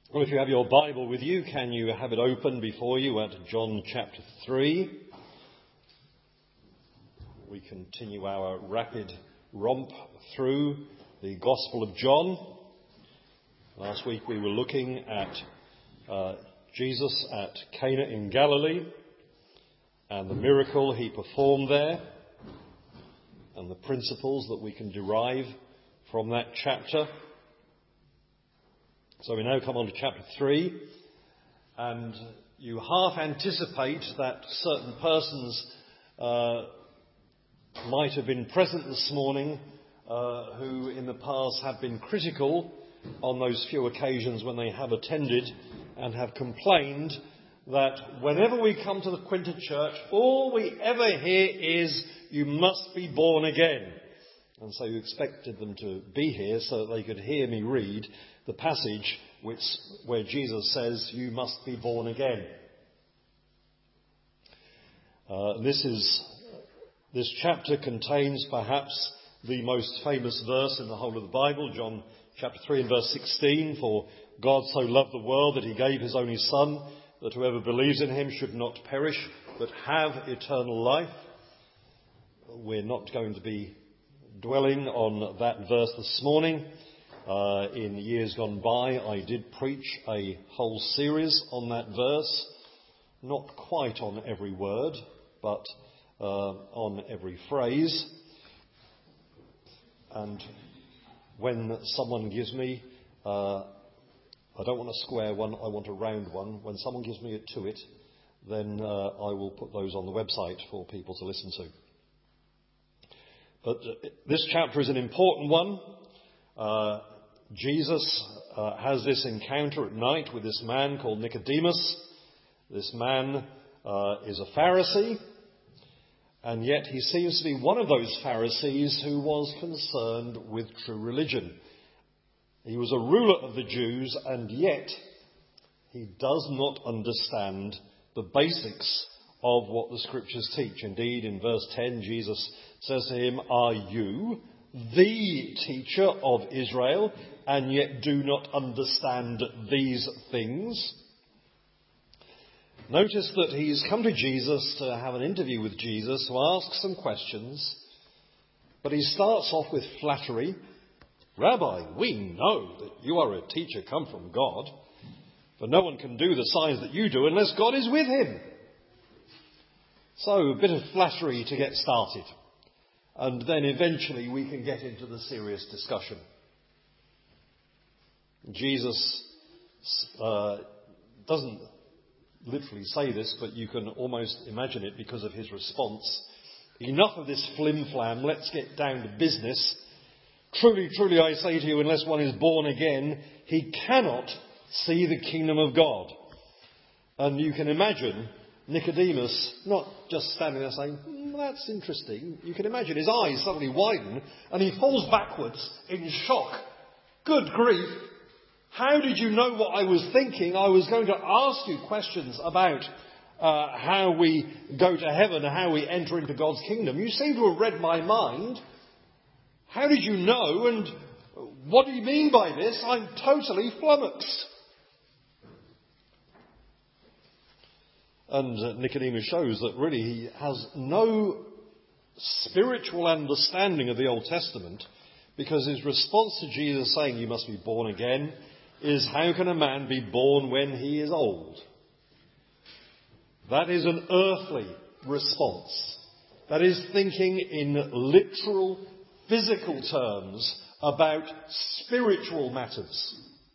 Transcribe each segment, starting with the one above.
Well, if you have your Bible with you, can you have it open before you at John chapter 3? We continue our rapid romp through the Gospel of John. Last week we were looking at Jesus at Cana in Galilee and the miracle he performed there and the principles that we can derive from that chapter. So we now come on to chapter 3, and you half anticipate that certain persons might have been present this morning who in the past have been critical on those few occasions when they have attended and have complained that whenever we come to the Quinton Church, all we ever hear is, "You must be born again." And so you expected them to be here so that they could hear me read the passage where Jesus says, "You must be born again." This chapter contains perhaps the most famous verse in the whole of the Bible, John chapter 3 and verse 16, "For God so loved the world that he gave his only Son, that whoever believes in him should not perish, but have eternal life." We're not going to be dwelling on that verse this morning. In years gone by, I did preach a whole series on that verse, not quite on every word, but on every phrase. And when someone gives me, I don't want a square one, I want a round one. When someone gives me a to-it, then I will put those on the website for people to listen to. But this chapter is an important one. Jesus has this encounter at night with this man called Nicodemus. This man is a Pharisee, and yet he seems to be one of those Pharisees who was concerned with true religion. He was a ruler of the Jews, and yet he does not understand the basics of what the Scriptures teach. Indeed, in verse 10, Jesus says to him, "Are you the teacher of Israel, and yet do not understand these things?" Notice that he's come to Jesus to have an interview with Jesus, to ask some questions, but he starts off with flattery. "Rabbi, we know that you are a teacher come from God, for no one can do the signs that you do unless God is with him." So a bit of flattery to get started. And then eventually we can get into the serious discussion. Jesus doesn't literally say this, but you can almost imagine it because of his response. "Enough of this flim-flam, let's get down to business. Truly, truly I say to you, unless one is born again, he cannot see the kingdom of God." And you can imagine Nicodemus not just standing there saying, "That's interesting." You can imagine his eyes suddenly widen and he falls backwards in shock. "Good grief. How did you know what I was thinking? I was going to ask you questions about how we go to heaven and how we enter into God's kingdom. You seem to have read my mind. How did you know? And what do you mean by this? I'm totally flummoxed." And Nicodemus shows that really he has no spiritual understanding of the Old Testament, because his response to Jesus saying, "You must be born again," is, how can a man be born when he is old? That is an earthly response. That is thinking in literal, physical terms about spiritual matters.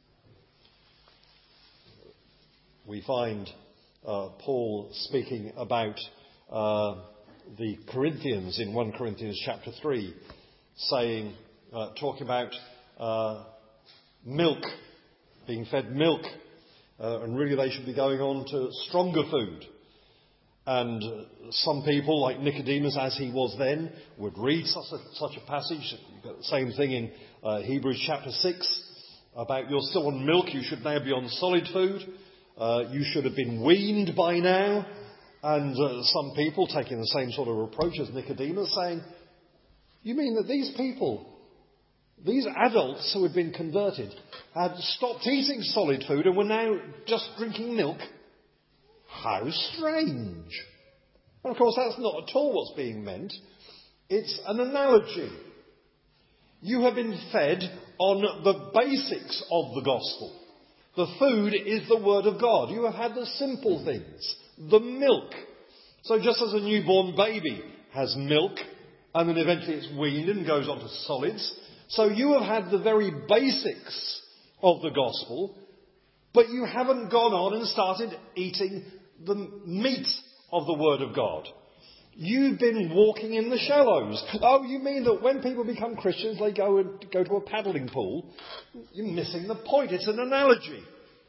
We find Paul speaking about the Corinthians in 1 Corinthians chapter 3, talking about milk, being fed milk, and really they should be going on to stronger food. And some people, like Nicodemus, as he was then, would read such a passage. You've got the same thing in Hebrews chapter 6, about you're still on milk, you should now be on solid food. You should have been weaned by now. And some people taking the same sort of approach as Nicodemus, saying, "You mean that these people These adults who had been converted had stopped eating solid food and were now just drinking milk. How strange. And of course, that's not at all what's being meant. It's an analogy. You have been fed on the basics of the gospel. The food is the word of God. You have had the simple things, the milk. So just as a newborn baby has milk, and then eventually it's weaned and goes on to solids, so you have had the very basics of the gospel, but you haven't gone on and started eating the meat of the word of God. You've been walking in the shallows. Oh, you mean that when people become Christians, they go to a paddling pool? You're missing the point. It's an analogy.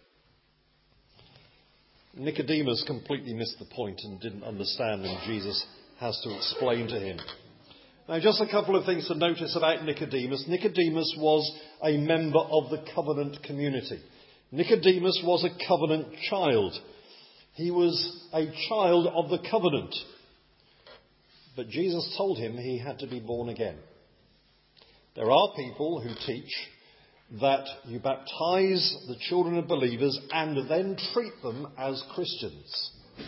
Nicodemus completely missed the point and didn't understand, and Jesus has to explain to him. Now, just a couple of things to notice about Nicodemus. Nicodemus was a member of the covenant community. Nicodemus was a covenant child. He was a child of the covenant. But Jesus told him he had to be born again. There are people who teach that you baptize the children of believers and then treat them as Christians.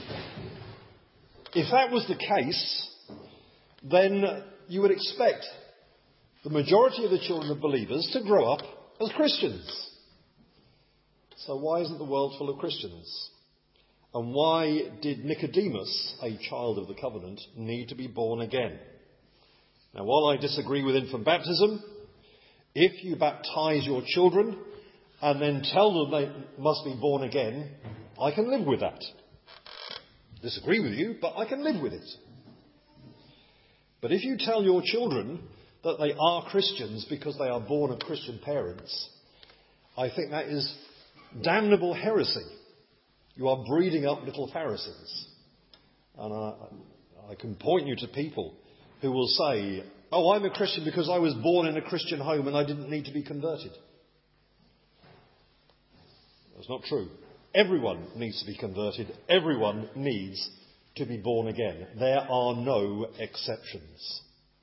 If that was the case, then you would expect the majority of the children of believers to grow up as Christians. So why isn't the world full of Christians? And why did Nicodemus, a child of the covenant, need to be born again? Now, while I disagree with infant baptism, if you baptize your children and then tell them they must be born again, I can live with that. Disagree with you, but I can live with it. But if you tell your children that they are Christians because they are born of Christian parents, I think that is damnable heresy. You are breeding up little Pharisees. And I can point you to people who will say, oh, I'm a Christian because I was born in a Christian home and I didn't need to be converted. That's not true. Everyone needs to be converted. Everyone needs to be born again. There are no exceptions.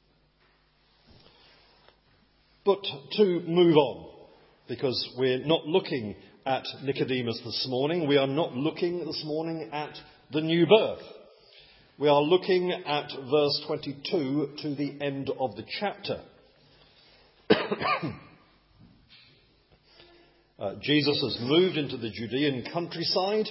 But to move on, because we're not looking at Nicodemus this morning. We are not looking this morning at the new birth. We are looking at verse 22 to the end of the chapter. Jesus has moved into the Judean countryside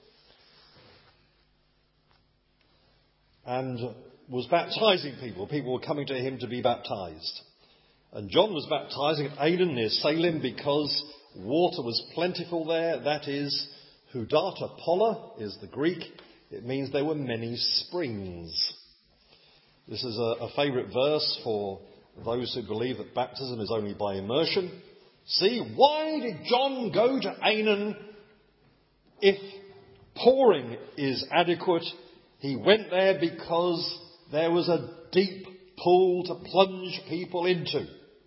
and was baptizing people. People were coming to him to be baptized. And John was baptizing at Aenon near Salem because water was plentiful there. That is, hudata pola is the Greek. It means there were many springs. This is a favourite verse for those who believe that baptism is only by immersion. See, why did John go to Aenon if pouring is adequate? He went there because there was a deep pool to plunge people into.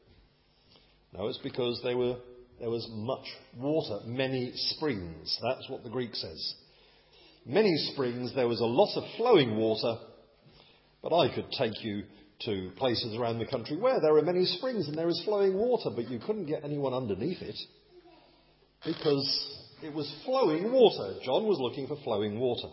No, it's because there was much water, many springs. That's what the Greek says. Many springs, there was a lot of flowing water, but I could take you to places around the country where there are many springs and there is flowing water, but you couldn't get anyone underneath it because it was flowing water. John was looking for flowing water.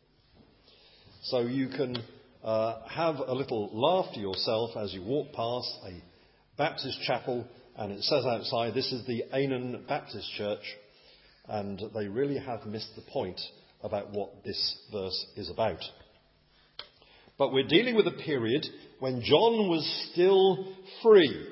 So you can have a little laugh to yourself as you walk past a Baptist chapel, and it says outside, this is the Aenon Baptist Church, and they really have missed the point about what this verse is about. But we're dealing with a period when John was still free.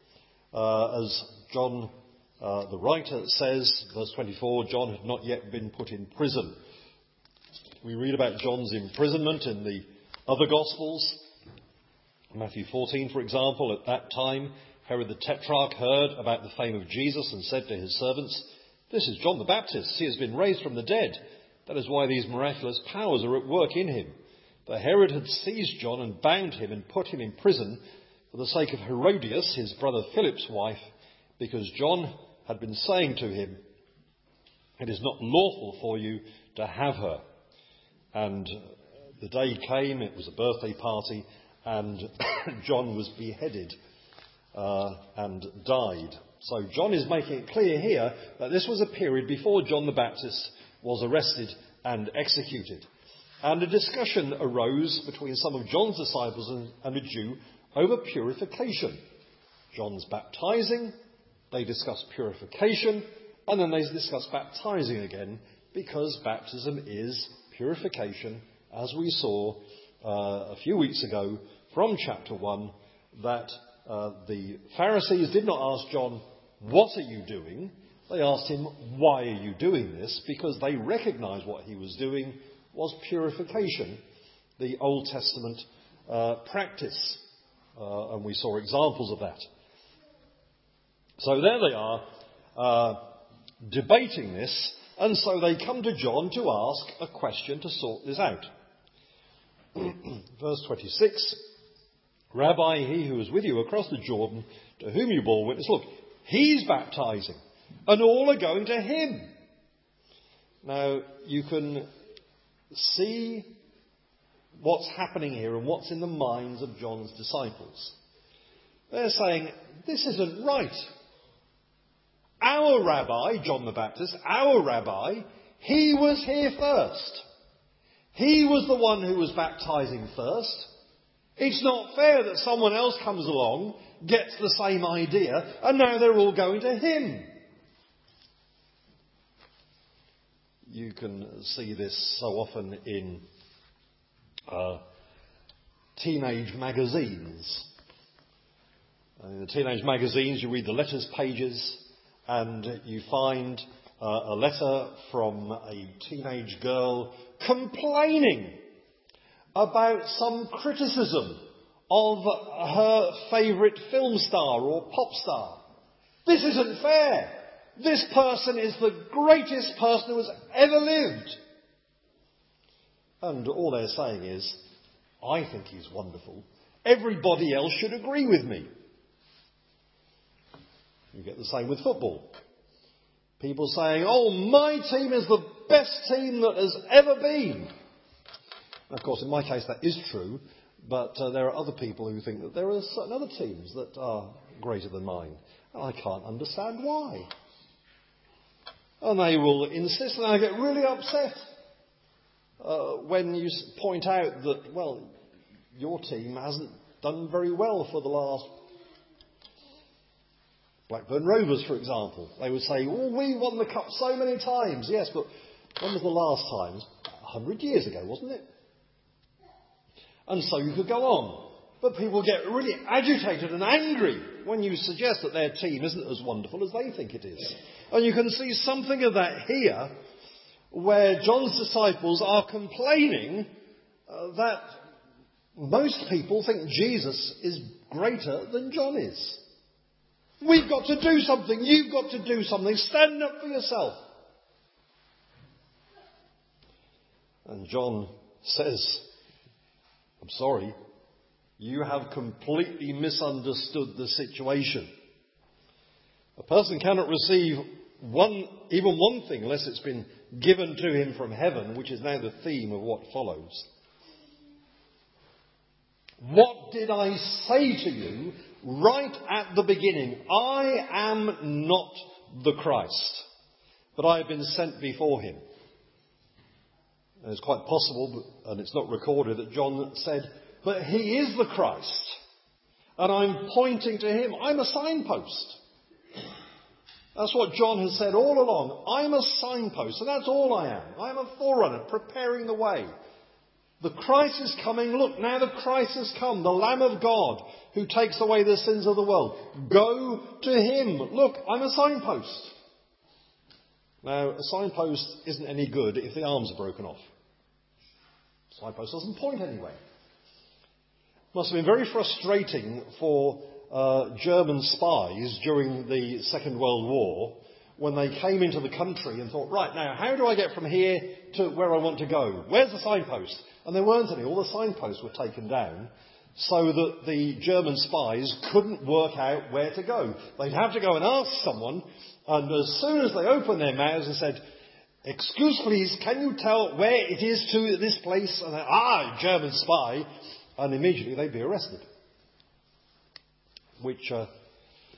As John, the writer, says, verse 24, John had not yet been put in prison. We read about John's imprisonment in the other Gospels. Matthew 14, for example, at that time, Herod the Tetrarch heard about the fame of Jesus and said to his servants, "This is John the Baptist. He has been raised from the dead. That is why these miraculous powers are at work in him." But Herod had seized John and bound him and put him in prison for the sake of Herodias, his brother Philip's wife, because John had been saying to him, "It is not lawful for you to have her." And the day came, it was a birthday party, and John was beheaded and died. So John is making it clear here that this was a period before John the Baptist was arrested and executed. And a discussion arose between some of John's disciples and a Jew over purification. John's baptizing, they discuss purification, and then they discuss baptizing again, because baptism is purification, as we saw a few weeks ago from chapter 1, that the Pharisees did not ask John, "What are you doing?" They asked him, "Why are you doing this?" Because they recognized what he was doing was purification, the Old Testament practice. And we saw examples of that. So there they are, debating this, and so they come to John to ask a question to sort this out. Verse 26, "Rabbi, he who was with you across the Jordan, to whom you bore witness, look, he's baptizing, and all are going to him." Now, you can see what's happening here and what's in the minds of John's disciples. They're saying, this isn't right. Our rabbi, John the Baptist, our rabbi, he was here first. He was the one who was baptizing first. It's not fair that someone else comes along, gets the same idea, and now they're all going to him. You can see this so often in teenage magazines. In the teenage magazines, you read the letters pages, and you find a letter from a teenage girl complaining about some criticism of her favourite film star or pop star. This isn't fair. This person is the greatest person who has ever lived. And all they're saying is, I think he's wonderful. Everybody else should agree with me. You get the same with football. People saying, oh, my team is the best team that has ever been. Of course, in my case, that is true. But there are other people who think that there are certain other teams that are greater than mine. And I can't understand why. And they will insist, and I get really upset when you point out that, well, your team hasn't done very well for the last... Blackburn Rovers, for example. They would say, oh, we won the cup so many times. Yes, but when was the last time? It was 100 years ago, wasn't it? And so you could go on. But people get really agitated and angry when you suggest that their team isn't as wonderful as they think it is. And you can see something of that here, where John's disciples are complaining that most people think Jesus is greater than John is. We've got to do something. You've got to do something. Stand up for yourself. And John says, I'm sorry, you have completely misunderstood the situation. A person cannot receive even one thing unless it's been given to him from heaven, which is now the theme of what follows. What did I say to you right at the beginning? I am not the Christ, but I have been sent before him. And it's quite possible, and it's not recorded, that John said, but he is the Christ, and I'm pointing to him. I'm a signpost. That's what John has said all along. I'm a signpost, and that's all I am. I'm a forerunner, preparing the way. The Christ is coming. Look, now the Christ has come, the Lamb of God, who takes away the sins of the world. Go to him. Look, I'm a signpost. Now, a signpost isn't any good if the arms are broken off. A signpost doesn't point anywhere. It must have been very frustrating for German spies during the Second World War when they came into the country and thought, right, now, how do I get from here to where I want to go? Where's the signpost? And there weren't any. All the signposts were taken down so that the German spies couldn't work out where to go. They'd have to go and ask someone, and as soon as they opened their mouths and said, excuse please, can you tell where it is to this place? And they, German spy, and immediately they'd be arrested. Which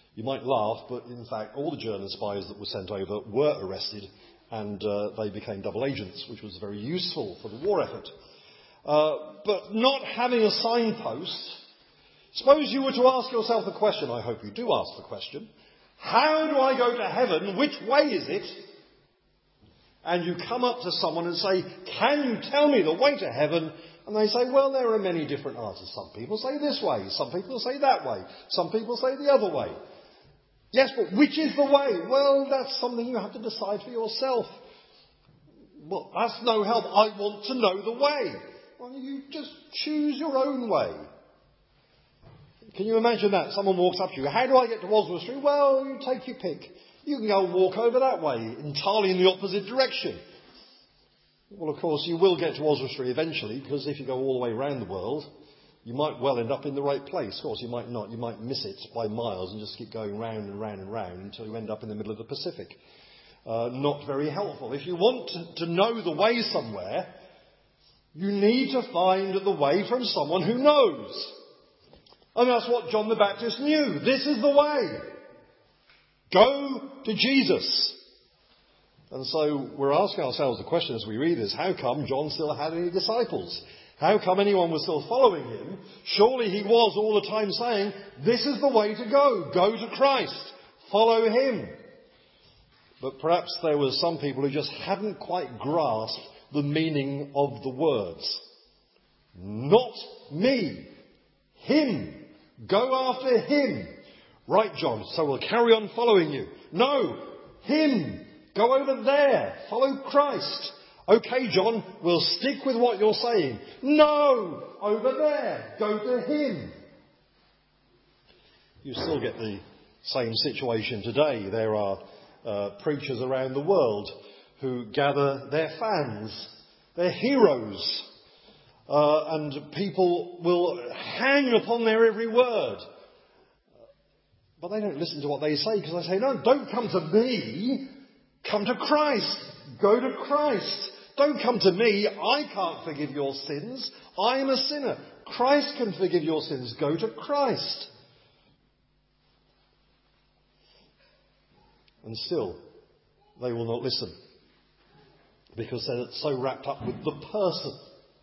You might laugh, but in fact all the German spies that were sent over were arrested, and they became double agents, which was very useful for the war effort. But not having a signpost, suppose you were to ask yourself the question, I hope you do ask the question, how do I go to heaven? Which way is it? And you come up to someone and say, can you tell me the way to heaven? And they say, well, there are many different answers. Some people say this way, some people say that way, some people say the other way. Yes, but which is the way? Well, that's something you have to decide for yourself. Well, that's no help. I want to know the way. Well, you just choose your own way. Can you imagine that? Someone walks up to you. How do I get to Wasworth Street? Well, you take your pick. You can go and walk over that way, entirely in the opposite direction. Well, of course, you will get to Wasworth Street eventually, because if you go all the way around the world, you might well end up in the right place. Of course, you might not. You might miss it by miles and just keep going round and round and round until you end up in the middle of the Pacific. Not very helpful. If you want to know the way somewhere, you need to find the way from someone who knows. And that's what John the Baptist knew. This is the way. Go to Jesus. And so we're asking ourselves the question as we read this, how come John still had any disciples? How come anyone was still following him? Surely he was all the time saying, this is the way to go. Go to Christ. Follow him. But perhaps there were some people who just hadn't quite grasped the meaning of the words. Not me. Him. Go after him. Right, John, so we'll carry on following you. No, him. Go over there. Follow Christ. Okay, John, we'll stick with what you're saying. No, over there. Go to him. You still get the same situation today. There are preachers around the world who gather their fans, their heroes, and people will hang upon their every word. But they don't listen to what they say, because they say, no, don't come to me. Come to Christ. Go to Christ. Don't come to me. I can't forgive your sins. I am a sinner. Christ can forgive your sins. Go to Christ. And still, they will not listen, because they're so wrapped up with the person.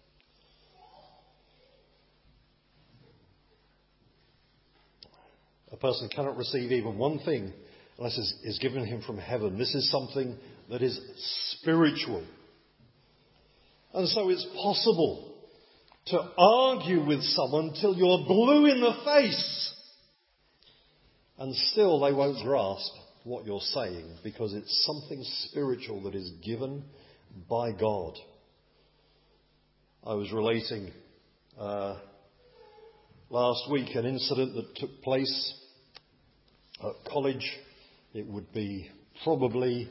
A person cannot receive even one thing unless it is given him from heaven. This is something that is spiritual. And so it's possible to argue with someone till you're blue in the face, and still they won't grasp what you're saying, because it's something spiritual that is given by God. I was relating last week an incident that took place at college. It would be probably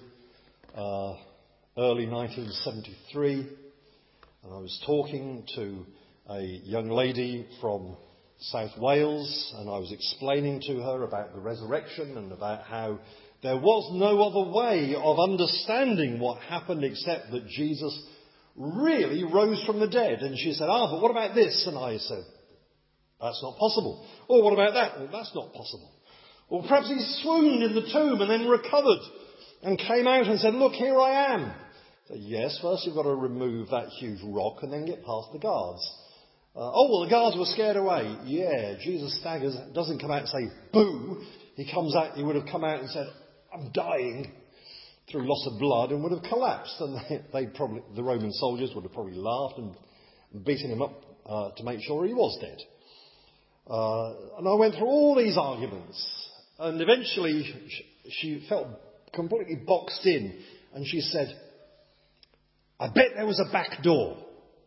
early 1973, and I was talking to a young lady from South Wales, and I was explaining to her about the resurrection and about how there was no other way of understanding what happened except that Jesus really rose from the dead. And she said, but what about this? And I said, that's not possible. Or what about that? Well, that's not possible. Or perhaps he swooned in the tomb and then recovered and came out and said, look, here I am. So, yes, first you've got to remove that huge rock and then get past the guards. Well, the guards were scared away. Yeah, Jesus staggers, doesn't come out and say, boo. He would have come out and said, I'm dying, through loss of blood, and would have collapsed. And the Roman soldiers would have probably laughed and beaten him up to make sure he was dead. And I went through all these arguments, and eventually she felt completely boxed in, and she said, I bet there was a back door.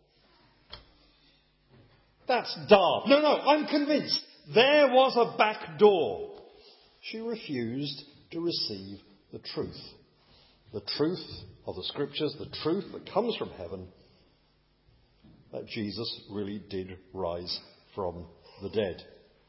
That's daft. No, I'm convinced there was a back door. She refused to receive the truth of the Scriptures, the truth that comes from heaven, that Jesus really did rise from the dead.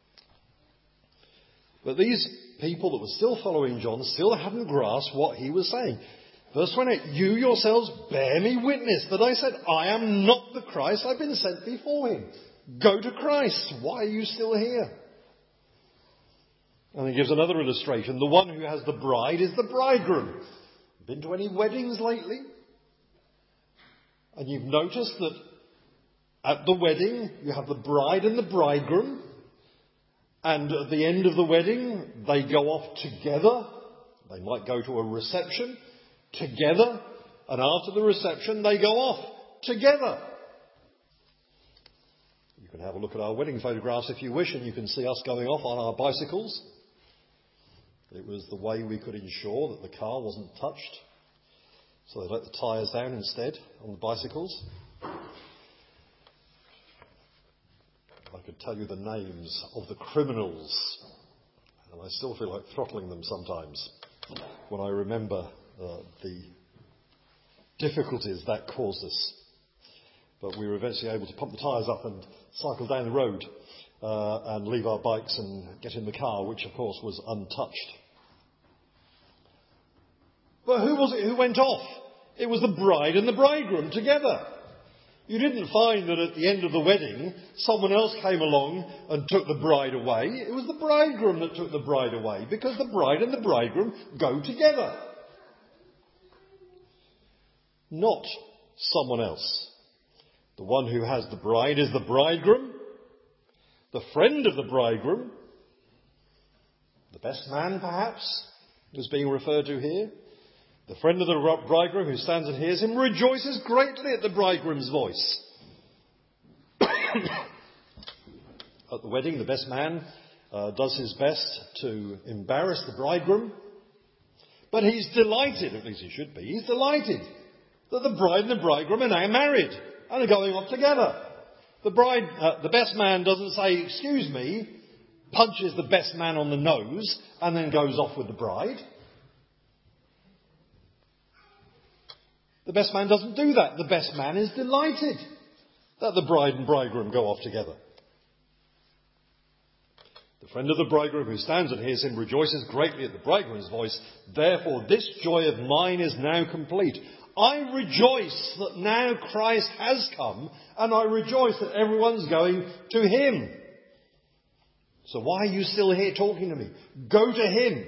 But these people that were still following John still hadn't grasped what he was saying. Verse 28, you yourselves bear me witness that I said, I am not the Christ, I've been sent before him. Go to Christ. Why are you still here? And he gives another illustration. The one who has the bride is the bridegroom. Been to any weddings lately? And you've noticed that at the wedding you have the bride and the bridegroom. And at the end of the wedding they go off together. They might go to a reception together. And after the reception they go off together. You can have a look at our wedding photographs if you wish, and you can see us going off on our bicycles. It was the way we could ensure that the car wasn't touched. So they let the tyres down instead on the bicycles. I could tell you the names of the criminals, and I still feel like throttling them sometimes when I remember the difficulties that caused us. But we were eventually able to pump the tyres up and cycle down the road and leave our bikes and get in the car, which of course was untouched. But who was it who went off? It was the bride and the bridegroom together. You didn't find that at the end of the wedding someone else came along and took the bride away. It was the bridegroom that took the bride away, because the bride and the bridegroom go together. Not someone else. The one who has the bride is the bridegroom, the friend of the bridegroom, the best man perhaps is being referred to here. The friend of the bridegroom who stands and hears him rejoices greatly at the bridegroom's voice. At the wedding, the best man does his best to embarrass the bridegroom, but he's delighted, at least he should be, he's delighted that the bride and the bridegroom are now married and are going off together. The best man doesn't say, "Excuse me," punches the best man on the nose and then goes off with the bride. The best man doesn't do that. The best man is delighted that the bride and bridegroom go off together. The friend of the bridegroom who stands and hears him rejoices greatly at the bridegroom's voice. Therefore, this joy of mine is now complete. I rejoice that now Christ has come, and I rejoice that everyone's going to him. So why are you still here talking to me? Go to him.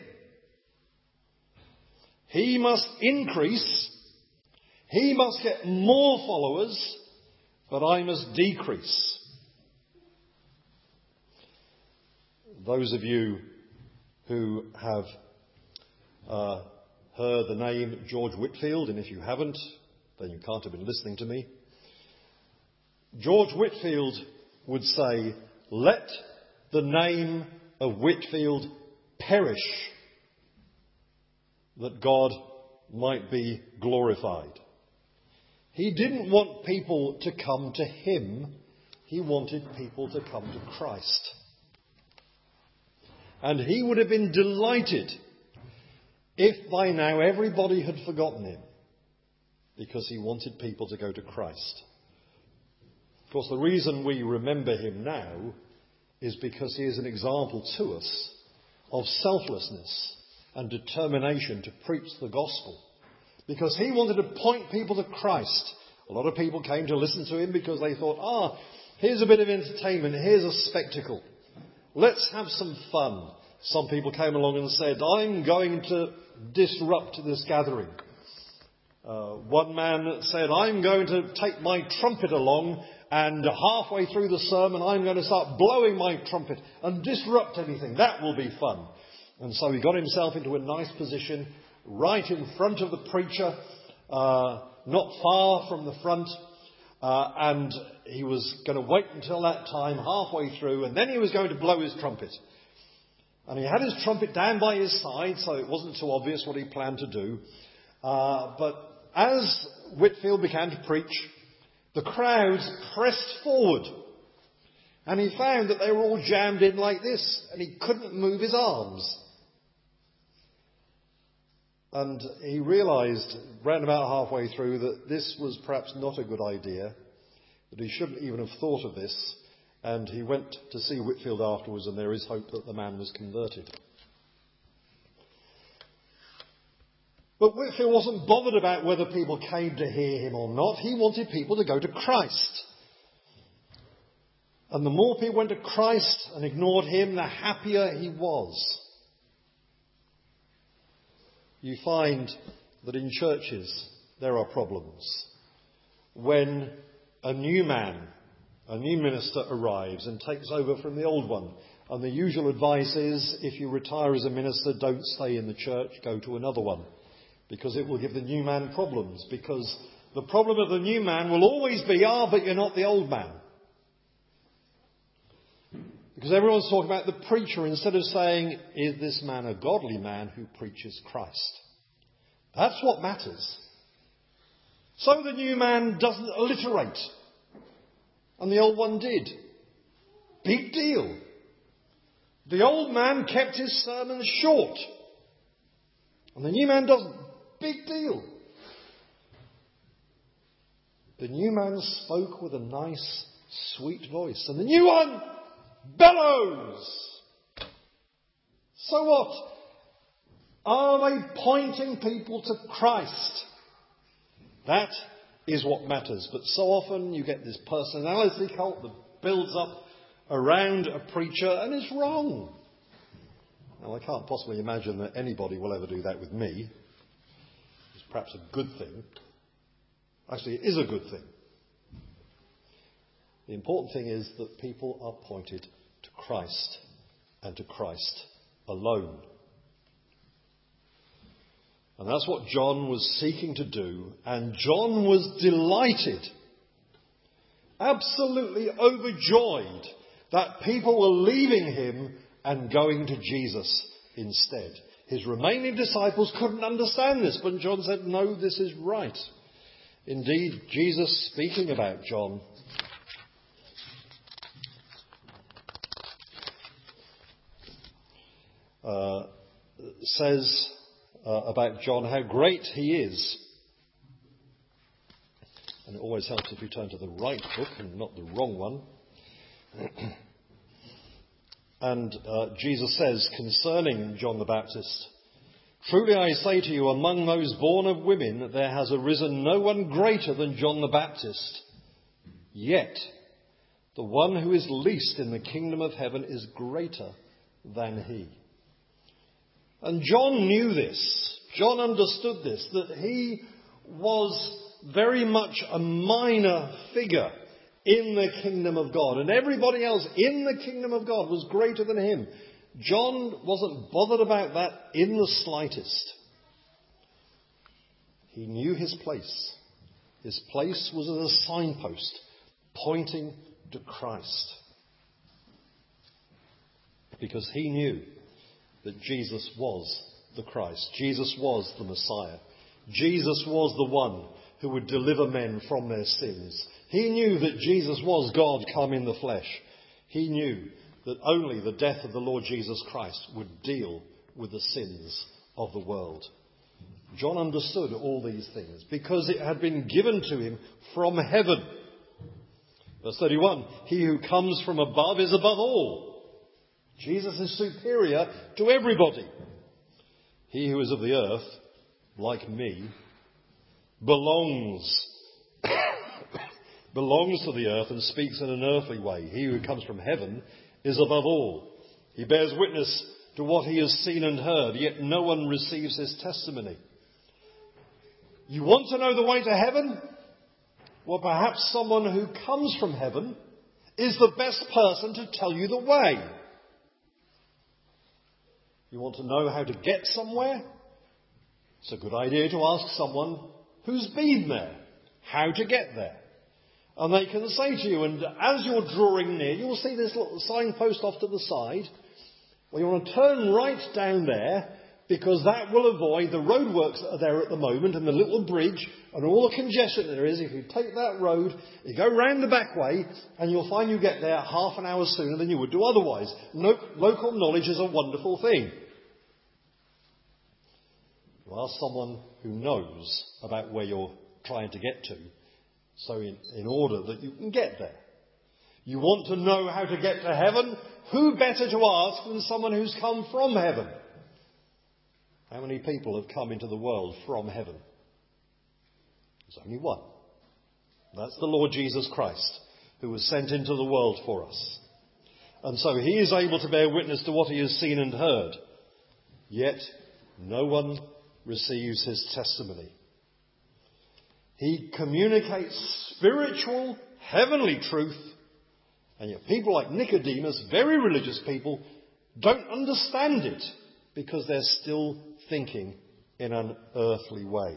He must increase. He must get more followers, but I must decrease. Those of you who have heard the name George Whitefield, and if you haven't, then you can't have been listening to me. George Whitefield would say, "Let the name of Whitefield perish, that God might be glorified." He didn't want people to come to him. He wanted people to come to Christ. And he would have been delighted if by now everybody had forgotten him, because he wanted people to go to Christ. Of course, the reason we remember him now is because he is an example to us of selflessness and determination to preach the gospel. Because he wanted to point people to Christ. A lot of people came to listen to him because they thought, here's a bit of entertainment, here's a spectacle. Let's have some fun. Some people came along and said, "I'm going to disrupt this gathering." One man said, "I'm going to take my trumpet along, and halfway through the sermon I'm going to start blowing my trumpet and disrupt anything. That will be fun." And so he got himself into a nice position right in front of the preacher, not far from the front, and he was going to wait until that time, halfway through, and then he was going to blow his trumpet. And he had his trumpet down by his side, so it wasn't so obvious what he planned to do. But as Whitefield began to preach, the crowds pressed forward, and he found that they were all jammed in like this, and he couldn't move his arms. And he realised, round about halfway through, that this was perhaps not a good idea, that he shouldn't even have thought of this. And he went to see Whitefield afterwards, and there is hope that the man was converted. But Whitefield wasn't bothered about whether people came to hear him or not. He wanted people to go to Christ. And the more people went to Christ and ignored him, the happier he was. you find that in churches there are problems. When a new man, a new minister arrives and takes over from the old one, and the usual advice is, if you retire as a minister, don't stay in the church, go to another one, because it will give the new man problems, because the problem of the new man will always be, but you're not the old man. Because everyone's talking about the preacher instead of saying, is this man a godly man who preaches Christ? That's what matters. So the new man doesn't alliterate. And the old one did. Big deal. The old man kept his sermons short. And the new man doesn't. Big deal. The new man spoke with a nice, sweet voice. And the new one bellows. So what? Are they pointing people to Christ? That is what matters. But so often you get this personality cult that builds up around a preacher and is wrong. Now, I can't possibly imagine that anybody will ever do that with me. It's perhaps a good thing. Actually, it is a good thing. The important thing is that people are pointed to Christ and to Christ alone. And that's what John was seeking to do. And John was delighted, absolutely overjoyed, that people were leaving him and going to Jesus instead. His remaining disciples couldn't understand this, but John said, no, this is right. Indeed, Jesus, speaking about John, says about John how great he is. And it always helps if you turn to the right book and not the wrong one. And Jesus says concerning John the Baptist, truly I say to you, among those born of women there has arisen no one greater than John the Baptist. Yet the one who is least in the kingdom of heaven is greater than he. And John knew this. John understood this, that he was very much a minor figure in the kingdom of God. And everybody else in the kingdom of God was greater than him. John wasn't bothered about that in the slightest. He knew his place. His place was as a signpost pointing to Christ. Because he knew that Jesus was the Christ. Jesus was the Messiah. Jesus was the one who would deliver men from their sins. He knew that Jesus was God come in the flesh. He knew that only the death of the Lord Jesus Christ would deal with the sins of the world. John understood all these things because it had been given to him from heaven. Verse 31, he who comes from above is above all. Jesus is superior to everybody. He who is of the earth, like me, belongs to the earth and speaks in an earthly way. He who comes from heaven is above all. He bears witness to what he has seen and heard, yet no one receives his testimony. You want to know the way to heaven? Well, perhaps someone who comes from heaven is the best person to tell you the way. You want to know how to get somewhere? It's a good idea to ask someone who's been there how to get there. And they can say to you, and as you're drawing near, you'll see this little signpost off to the side. Well, you want to turn right down there, because that will avoid the roadworks that are there at the moment and the little bridge and all the congestion there is. If you take that road, you go round the back way and you'll find you get there half an hour sooner than you would do otherwise. Local knowledge is a wonderful thing. You ask someone who knows about where you're trying to get to, so in order that you can get there. You want to know how to get to heaven? Who better to ask than someone who's come from heaven? How many people have come into the world from heaven? There's only one. That's the Lord Jesus Christ, who was sent into the world for us. And so he is able to bear witness to what he has seen and heard. Yet no one receives his testimony. He communicates spiritual, heavenly truth, and yet people like Nicodemus, very religious people, don't understand it because they're still thinking in an earthly way.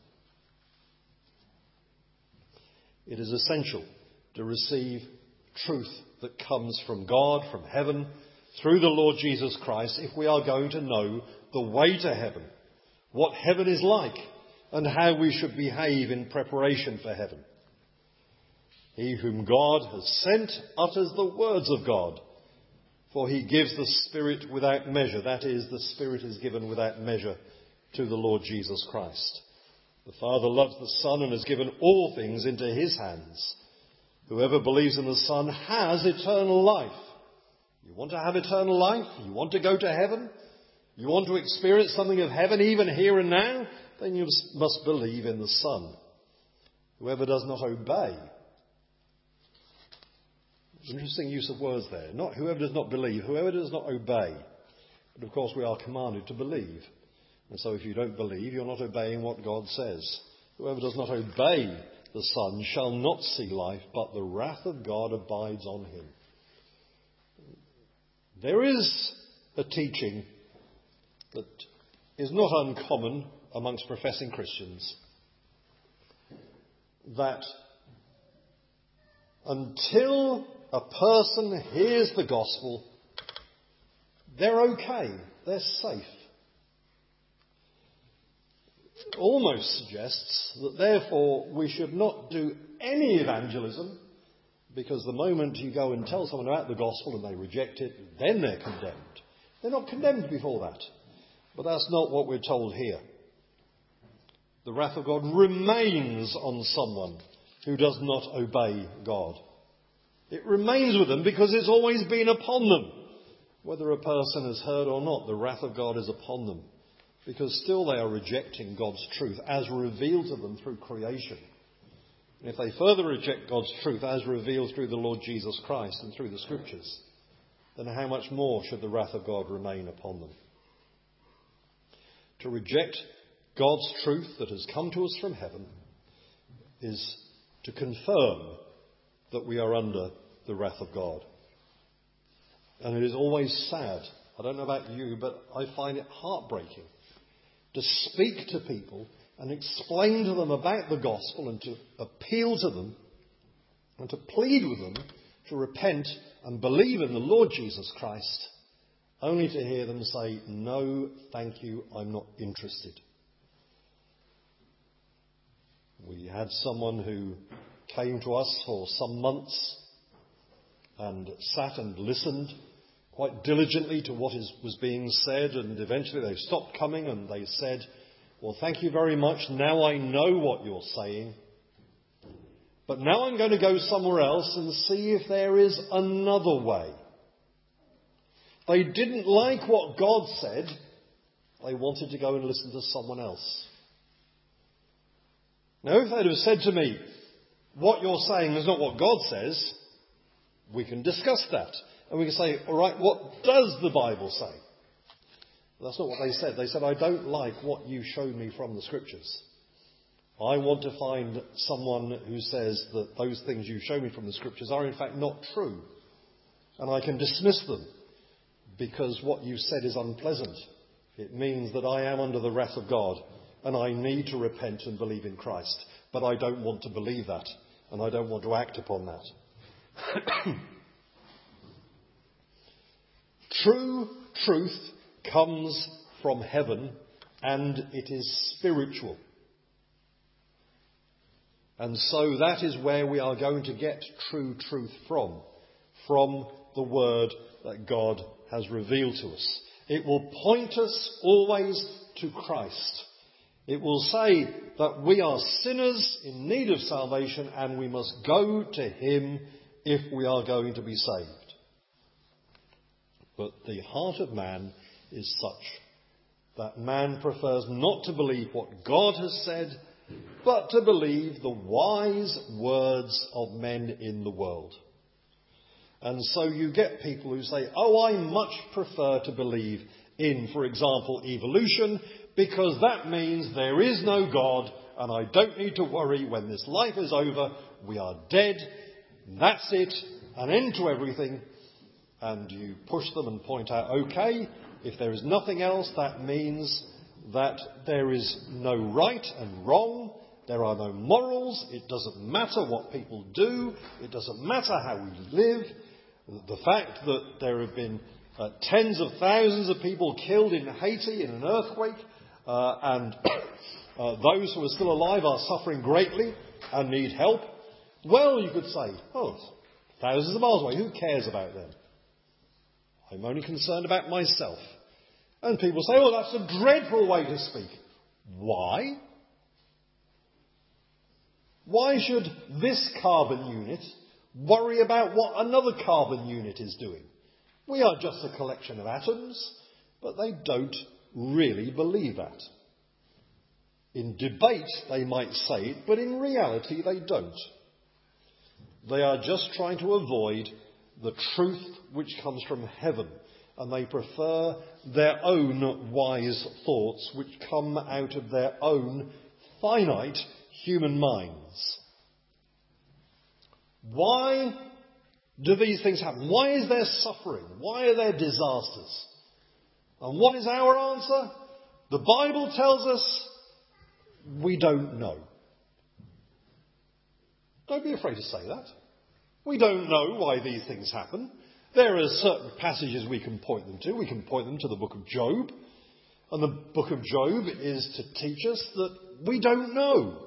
It is essential to receive truth that comes from God, from heaven, through the Lord Jesus Christ, if we are going to know the way to heaven, what heaven is like, and how we should behave in preparation for heaven. He whom God has sent utters the words of God, for he gives the Spirit without measure. That is, the Spirit is given without measure to the Lord Jesus Christ. The Father loves the Son and has given all things into his hands. Whoever believes in the Son has eternal life. You want to have eternal life? You want to go to heaven? You want to experience something of heaven even here and now? Then you must believe in the Son. Whoever does not obey. Interesting use of words there. Not whoever does not believe, whoever does not obey. But of course we are commanded to believe. And so if you don't believe, you're not obeying what God says. Whoever does not obey the Son shall not see life, but the wrath of God abides on him. There is a teaching that is not uncommon amongst professing Christians, that until a person hears the gospel, they're okay, they're safe. It almost suggests that therefore we should not do any evangelism, because the moment you go and tell someone about the gospel and they reject it, then they're condemned. They're not condemned before that. But that's not what we're told here. The wrath of God remains on someone who does not obey God. It remains with them because it's always been upon them. Whether a person has heard or not, the wrath of God is upon them, because still they are rejecting God's truth as revealed to them through creation. And if they further reject God's truth as revealed through the Lord Jesus Christ and through the Scriptures, then how much more should the wrath of God remain upon them? To reject God's truth that has come to us from heaven is to confirm that we are under the wrath of God. And it is always sad. I don't know about you, but I find it heartbreaking to speak to people and explain to them about the gospel and to appeal to them and to plead with them to repent and believe in the Lord Jesus Christ, only to hear them say, "No, thank you, I'm not interested." We had someone who came to us for some months and sat and listened quite diligently to what was being said, and eventually they stopped coming and they said, "Well, thank you very much. Now I know what you're saying. But now I'm going to go somewhere else and see if there is another way." They didn't like what God said. They wanted to go and listen to someone else. Now, if they'd have said to me, "What you're saying is not what God says," we can discuss that. And we can say, "All right, what does the Bible say?" That's not what they said. They said, "I don't like what you showed me from the Scriptures. I want to find someone who says that those things you show me from the Scriptures are in fact not true. And I can dismiss them because what you said is unpleasant. It means that I am under the wrath of God and I need to repent and believe in Christ. But I don't want to believe that and I don't want to act upon that." True truth comes from heaven and it is spiritual. And so that is where we are going to get true truth from the word that God has revealed to us. It will point us always to Christ. It will say that we are sinners in need of salvation and we must go to him if we are going to be saved. But the heart of man is such that man prefers not to believe what God has said, but to believe the wise words of men in the world. And so you get people who say, "Oh, I much prefer to believe in, for example, evolution, because that means there is no God, and I don't need to worry when this life is over. We are dead. That's it. An end to everything. And you push them and point out, okay, if there is nothing else, that means that there is no right and wrong. There are no morals. It doesn't matter what people do. It doesn't matter how we live. The fact that there have been tens of thousands of people killed in Haiti in an earthquake, and those who are still alive are suffering greatly and need help. Well, you could say, oh, thousands of miles away, who cares about them? I'm only concerned about myself. And people say, oh, that's a dreadful way to speak. Why? Why should this carbon unit worry about what another carbon unit is doing? We are just a collection of atoms, but they don't really believe that. In debate, they might say it, but in reality, they don't. They are just trying to avoid the truth which comes from heaven, and they prefer their own wise thoughts which come out of their own finite human minds. Why do these things happen? Why is there suffering? Why are there disasters? And what is our answer? The Bible tells us we don't know. Don't be afraid to say that. We don't know why these things happen. There are certain passages we can point them to. We can point them to the book of Job. And the book of Job is to teach us that we don't know.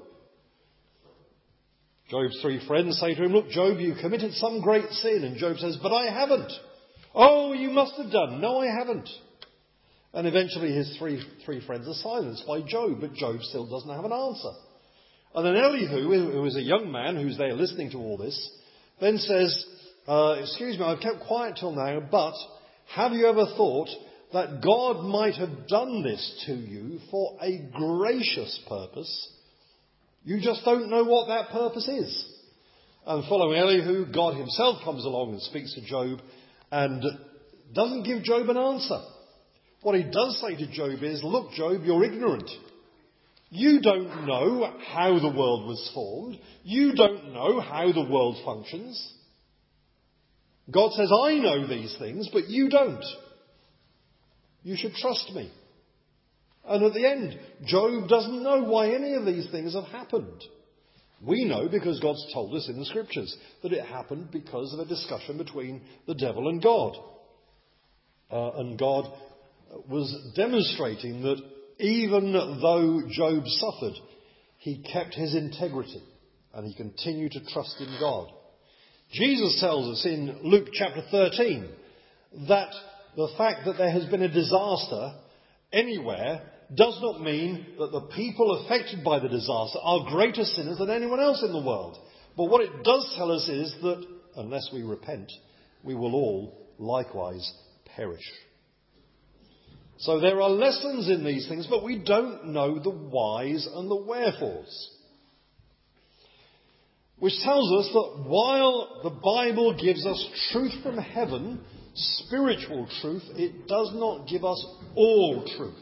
Job's three friends say to him, look, Job, you committed some great sin. And Job says, but I haven't. Oh, you must have done. No, I haven't. And eventually his three friends are silenced by Job, but Job still doesn't have an answer. And then Elihu, who is a young man who's there listening to all this, then says, excuse me, I've kept quiet till now, but have you ever thought that God might have done this to you for a gracious purpose? You just don't know what that purpose is. And following Elihu, God himself comes along and speaks to Job and doesn't give Job an answer. What he does say to Job is, look, Job, you're ignorant. You don't know how the world was formed. You don't know how the world functions. God says, I know these things, but you don't. You should trust me. And at the end, Job doesn't know why any of these things have happened. We know because God's told us in the scriptures that it happened because of a discussion between the devil and God. And God was demonstrating that even though Job suffered, he kept his integrity and he continued to trust in God. Jesus tells us in Luke chapter 13 that the fact that there has been a disaster anywhere does not mean that the people affected by the disaster are greater sinners than anyone else in the world. But what it does tell us is that unless we repent, we will all likewise perish. So there are lessons in these things, but we don't know the whys and the wherefores. Which tells us that while the Bible gives us truth from heaven, spiritual truth, it does not give us all truth.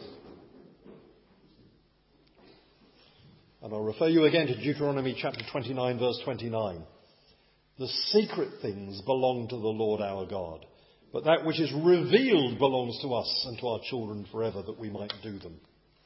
And I'll refer you again to Deuteronomy chapter 29, verse 29. The secret things belong to the Lord our God, but that which is revealed belongs to us and to our children forever, that we might do them.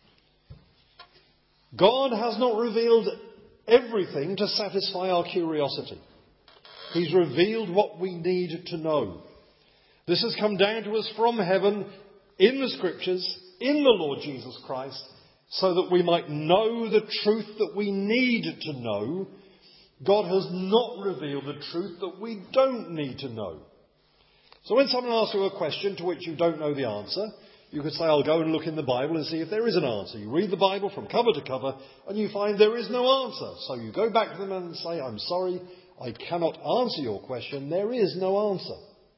God has not revealed everything to satisfy our curiosity. He's revealed what we need to know. This has come down to us from heaven, in the Scriptures, in the Lord Jesus Christ, so that we might know the truth that we need to know. God has not revealed the truth that we don't need to know. So when someone asks you a question to which you don't know the answer, you could say, I'll go and look in the Bible and see if there is an answer. You read the Bible from cover to cover and you find there is no answer. So you go back to them and say, I'm sorry, I cannot answer your question. There is no answer.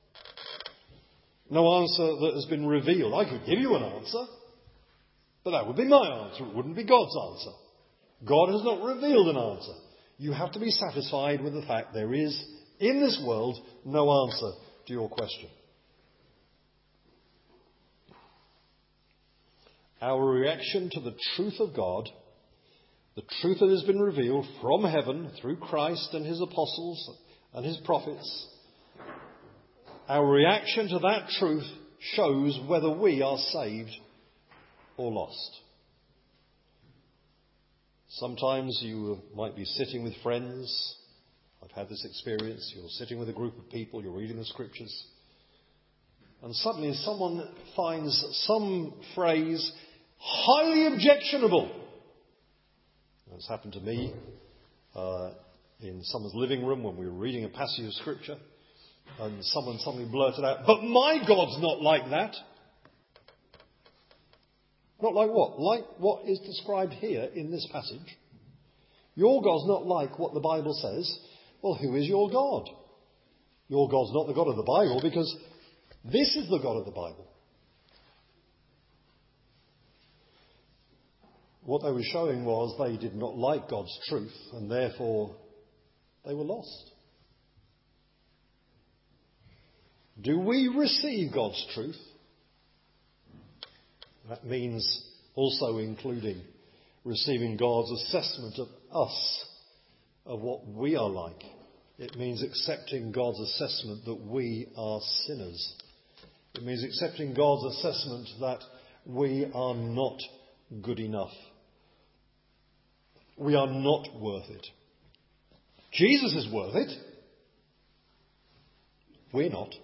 No answer that has been revealed. I could give you an answer, but that would be my answer. It wouldn't be God's answer. God has not revealed an answer. You have to be satisfied with the fact there is, in this world, no answer to your question. our reaction to the truth of God, the truth that has been revealed from heaven through Christ and his apostles and his prophets, our reaction to that truth shows whether we are saved or lost. Sometimes you might be sitting with friends. I've had this experience. You're sitting with a group of people, you're reading the scriptures, and suddenly someone finds some phrase highly objectionable. It's happened to me in someone's living room when we were reading a passage of scripture, and someone suddenly blurted out, "But my God's not like that." Not like what? Like what is described here in this passage. Your God's not like what the Bible says. Well, who is your God? Your God's not the God of the Bible, because this is the God of the Bible. What they were showing was they did not like God's truth, and therefore they were lost. Do we receive God's truth? That means also including receiving God's assessment of us, of what we are like. It means accepting God's assessment that we are sinners. It means accepting God's assessment that we are not good enough. We are not worth it. Jesus is worth it. We're not.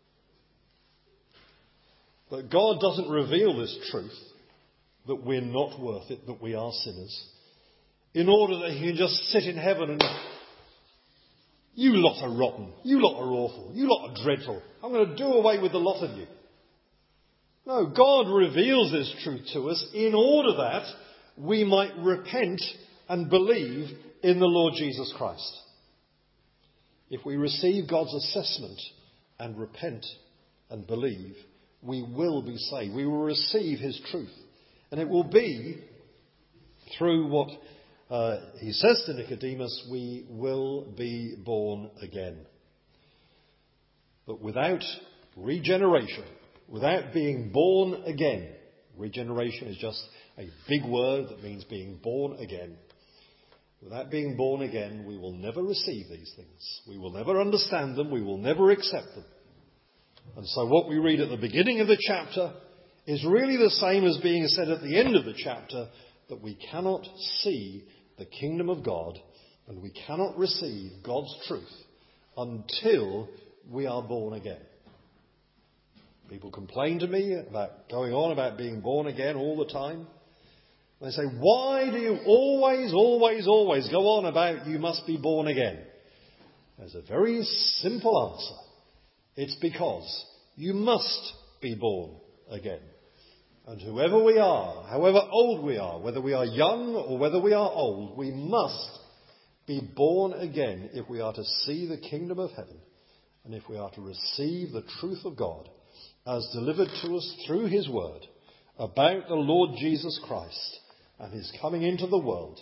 But God doesn't reveal this truth, that we're not worth it, that we are sinners, in order that he can just sit in heaven and, "You lot are rotten, you lot are awful, you lot are dreadful, I'm going to do away with the lot of you." No, God reveals this truth to us in order that we might repent and believe in the Lord Jesus Christ. If we receive God's assessment and repent and believe, we will be saved. We will receive his truth. And it will be through what he says to Nicodemus, we will be born again. But without regeneration, without being born again, regeneration is just a big word that means being born again. Without being born again, we will never receive these things. We will never understand them. We will never accept them. And so what we read at the beginning of the chapter is really the same as being said at the end of the chapter, that we cannot see the kingdom of God and we cannot receive God's truth until we are born again. People complain to me about going on about being born again all the time. They say, "Why do you always go on about you must be born again?" There's a very simple answer. It's because you must be born again. And whoever we are, however old we are, whether we are young or whether we are old, we must be born again if we are to see the kingdom of heaven and if we are to receive the truth of God as delivered to us through his word about the Lord Jesus Christ and his coming into the world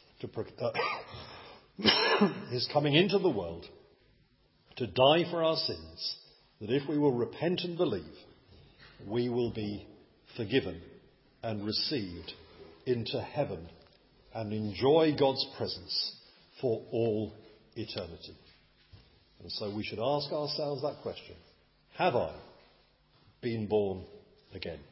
his coming into the world to die for our sins, that if we will repent and believe, we will be forgiven and received into heaven and enjoy God's presence for all eternity. And so we should ask ourselves that question: have I been born again?